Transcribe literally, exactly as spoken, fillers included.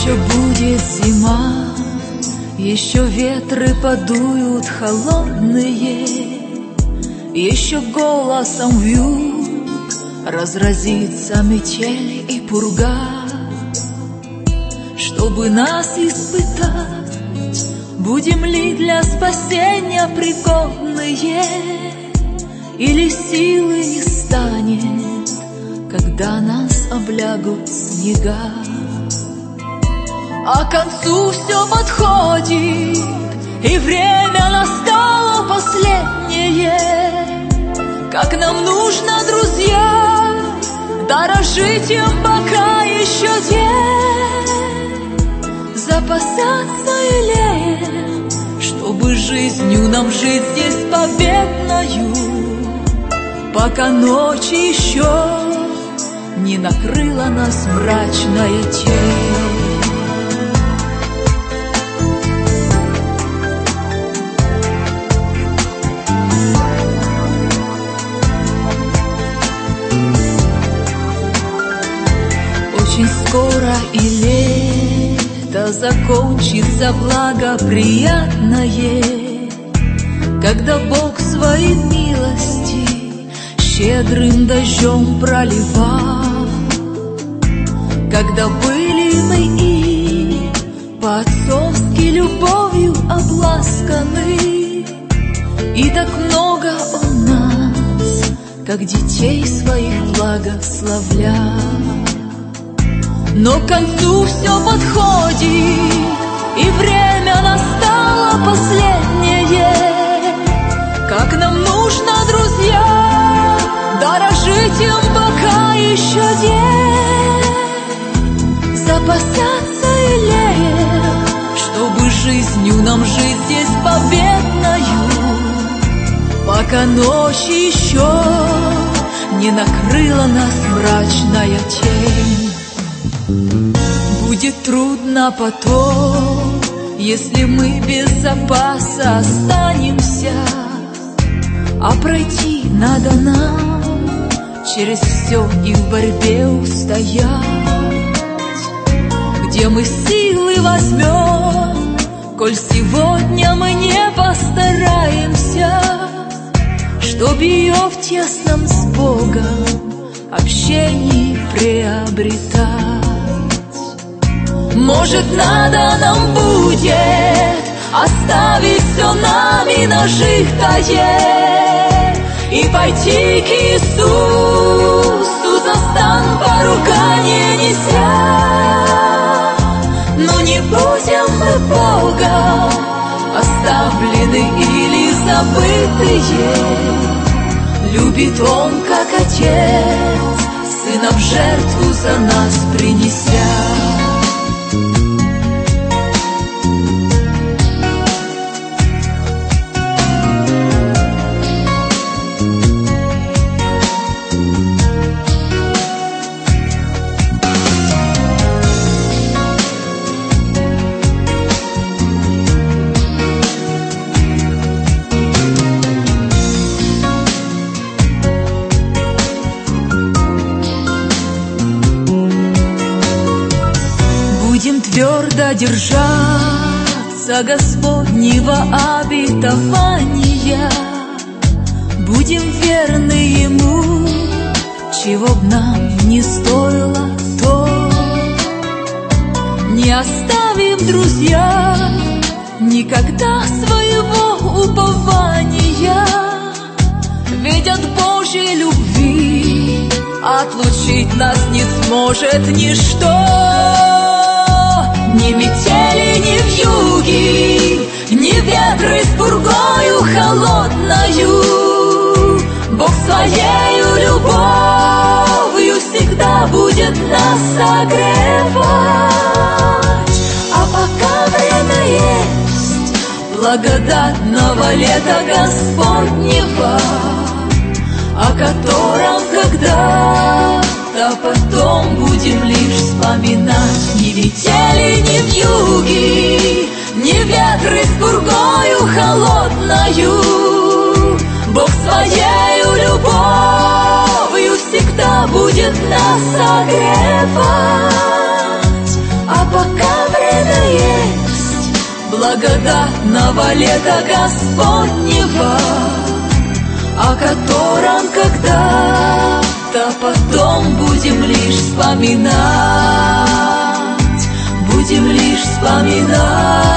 Еще будет зима, еще ветры подуют холодные, еще голосом вьюг разразится метель и пурга. Чтобы нас испытать, будем ли для спасения пригодные, или силы не станет, когда нас облягут снега. А к концу все подходит, и время настало последнее. Как нам нужно, друзья, дорожить им, пока еще день, запасаться елеем, чтобы жизнью нам жить здесь победною, пока ночь еще не накрыла нас мрачная тень. Очень скоро и лето закончится благоприятное, когда Бог своей милости щедрым дождем проливал. Когда были мы и по-отцовски любовью обласканы, и так много Он нас, как детей своих, благословлял. Но к концу все подходит, и время настало последнее. Как нам нужно, друзья, дорожить им, пока еще день, запасаться елеем, чтобы жизнью нам жить здесь победною, пока ночь еще не накрыла нас мрачная тень. Будет трудно потом, если мы без запаса останемся, а пройти надо нам через все и в борьбе устоять. Где мы силы возьмем, коль сегодня мы не постараемся, чтоб ее в тесном с Богом общении приобретать? Может, надо нам будет оставить все нами нажитое и пойти к Иисусу за стан поругания неся. Но не будем мы Богом оставлены или забытые. Любит Он, как Отец, Сына в жертву за нас принеся. Будем твердо держаться Господнего обетования, будем верны Ему, чего б нам не стоило то. Не оставим, друзья, никогда своего упования, ведь от Божьей любви отлучить нас не сможет ничто. Ни метели, ни вьюги, ни ветры с пургою холодною, Бог своею любовью всегда будет нас согревать. А пока время есть благодатного лета Господнего, о котором когда-то потом будем лишь вспоминать. Ни метели, ни вьюги, ни ветры с пургою холодною, Бог своею любовью всегда будет нас согревать. А пока благодатного лета Господнего, о котором когда-то потом будем лишь вспоминать, будем лишь вспоминать.